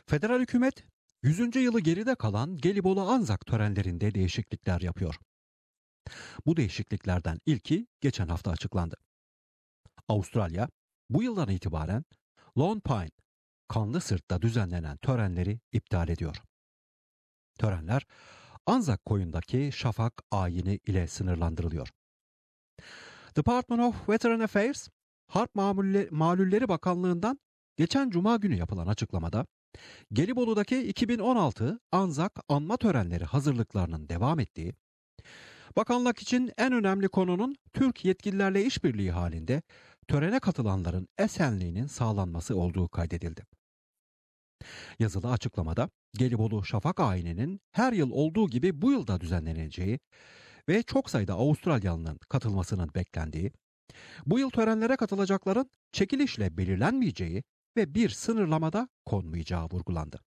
Federal hükümet 100. yılı geride kalan Gelibolu-Anzak törenlerinde değişiklikler yapıyor. Bu değişikliklerden ilki geçen hafta açıklandı. Avustralya bu yıldan itibaren Lone Pine, Kanlı Sırt'ta düzenlenen törenleri iptal ediyor. Törenler Anzak koyundaki şafak ayini ile sınırlandırılıyor. Department of Veteran Affairs, Harp Malulleri Bakanlığı'ndan geçen Cuma günü yapılan açıklamada Gelibolu'daki 2016 Anzak anma törenleri hazırlıklarının devam ettiği, bakanlık için en önemli konunun Türk yetkililerle işbirliği halinde törene katılanların esenliğinin sağlanması olduğu kaydedildi. Yazılı açıklamada Gelibolu Şafak ayininin her yıl olduğu gibi bu yılda düzenleneceği ve çok sayıda Avustralyalı'nın katılmasının beklendiği, bu yıl törenlere katılacakların çekilişle belirlenmeyeceği ve bir sınırlamada konmayacağı vurgulandı.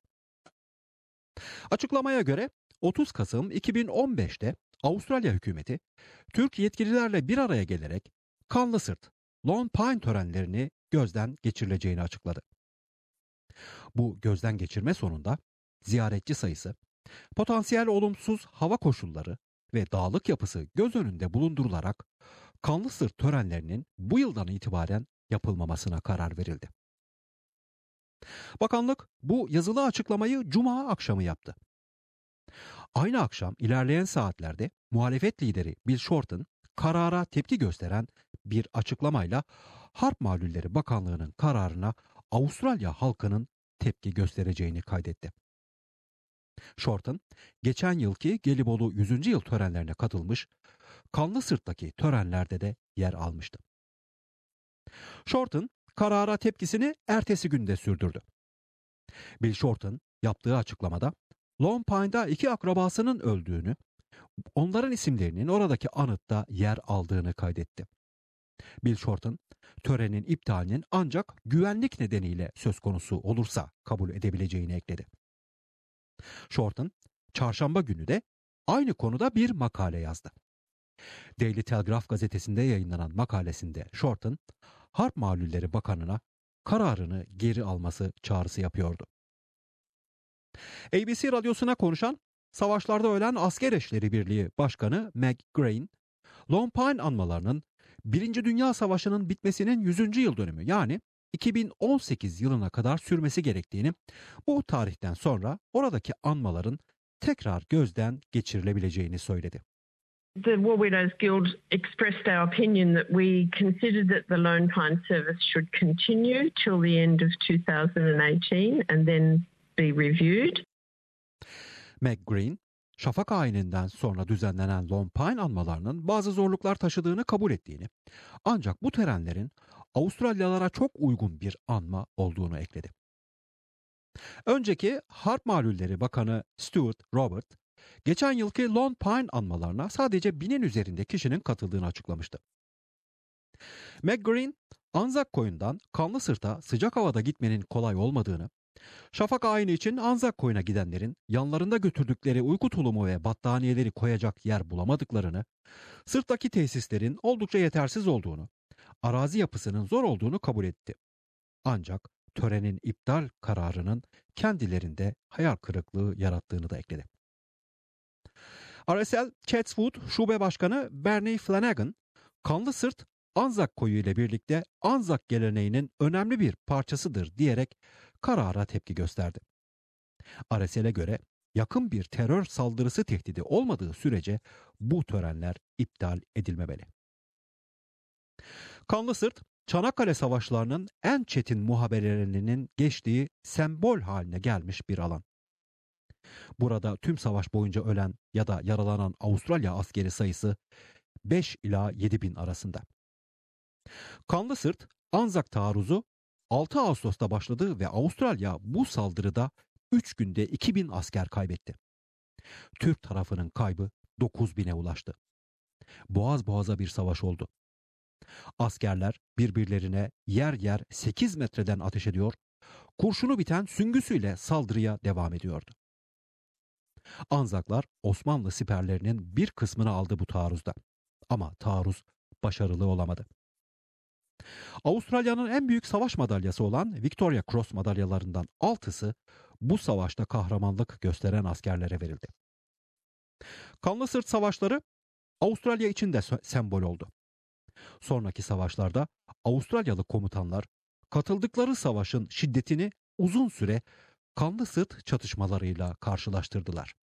Açıklamaya göre 30 Kasım 2015'te Avustralya hükümeti Türk yetkililerle bir araya gelerek Kanlı Sırt, Lone Pine törenlerini gözden geçirileceğini açıkladı. Bu gözden geçirme sonunda ziyaretçi sayısı, potansiyel olumsuz hava koşulları ve dağlık yapısı göz önünde bulundurularak Kanlı Sırt törenlerinin bu yıldan itibaren yapılmamasına karar verildi. Bakanlık bu yazılı açıklamayı Cuma akşamı yaptı. Aynı akşam ilerleyen saatlerde muhalefet lideri Bill Shorten karara tepki gösteren bir açıklamayla Harp Malulleri Bakanlığı'nın kararına Avustralya halkının tepki göstereceğini kaydetti. Shorten, geçen yılki Gelibolu 100. yıl törenlerine katılmış, Kanlı Sırt'taki törenlerde de yer almıştı. Shorten, karara tepkisini ertesi günde sürdürdü. Bill Shorten yaptığı açıklamada Lone Pine'da 2 akrabasının öldüğünü, onların isimlerinin oradaki anıtta yer aldığını kaydetti. Bill Shorten, törenin iptalinin ancak güvenlik nedeniyle söz konusu olursa kabul edebileceğini ekledi. Shorten, çarşamba günü de aynı konuda bir makale yazdı. Daily Telegraph gazetesinde yayınlanan makalesinde Shorten, Harp Malulleri Bakanı'na kararını geri alması çağrısı yapıyordu. ABC radyosuna konuşan Savaşlarda Ölen Asker Eşleri Birliği Başkanı Meg Grain, Lone Pine anmalarının 1. Dünya Savaşı'nın bitmesinin 100. yıl dönümü yani 2018 yılına kadar sürmesi gerektiğini, bu tarihten sonra oradaki anmaların tekrar gözden geçirilebileceğini söyledi. The War Widows Guild expressed our opinion that we considered that the Lone Pine service should continue till the end of 2018 and then be reviewed. Meg Green, Şafak ayininden sonra düzenlenen Lone Pine anmalarının bazı zorluklar taşıdığını kabul ettiğini, ancak bu törenlerin Avustralyalılara çok uygun bir anma olduğunu ekledi. Önceki Harp Malulleri Bakanı Stuart Robert, geçen yılki Lone Pine anmalarına sadece 1000'in üzerinde kişinin katıldığını açıklamıştı. Meg Green, Anzak koyundan Kanlı Sırt'a sıcak havada gitmenin kolay olmadığını, Şafak ayini için Anzak koyuna gidenlerin yanlarında götürdükleri uyku tulumu ve battaniyeleri koyacak yer bulamadıklarını, sırttaki tesislerin oldukça yetersiz olduğunu, arazi yapısının zor olduğunu kabul etti. Ancak törenin iptal kararının kendilerinde hayal kırıklığı yarattığını da ekledi. RSL Chatswood Şube Başkanı Bernie Flanagan, Kanlı Sırt Anzak koyu ile birlikte Anzak geleneğinin önemli bir parçasıdır diyerek karara tepki gösterdi. RSL'e göre yakın bir terör saldırısı tehdidi olmadığı sürece bu törenler iptal edilmemeli. Kanlı Sırt, Çanakkale Savaşları'nın en çetin muhaberelerinin geçtiği sembol haline gelmiş bir alan. Burada tüm savaş boyunca ölen ya da yaralanan Avustralya askeri sayısı 5 ila 7 bin arasında. Kanlı Sırt, Anzak taarruzu 6 Ağustos'ta başladı ve Avustralya bu saldırıda 3 günde 2000 asker kaybetti. Türk tarafının kaybı 9000'e ulaştı. Boğaz boğaza bir savaş oldu. Askerler birbirlerine yer yer 8 metreden ateş ediyor, kurşunu biten süngüsüyle saldırıya devam ediyordu. Anzaklar Osmanlı siperlerinin bir kısmını aldı bu taarruzda. Ama taarruz başarılı olamadı. Avustralya'nın en büyük savaş madalyası olan Victoria Cross madalyalarından 6'sı bu savaşta kahramanlık gösteren askerlere verildi. Kanlı Sırt Savaşları Avustralya için de sembol oldu. Sonraki savaşlarda Avustralyalı komutanlar katıldıkları savaşın şiddetini uzun süre Kanlı Sırt çatışmalarıyla karşılaştırdılar.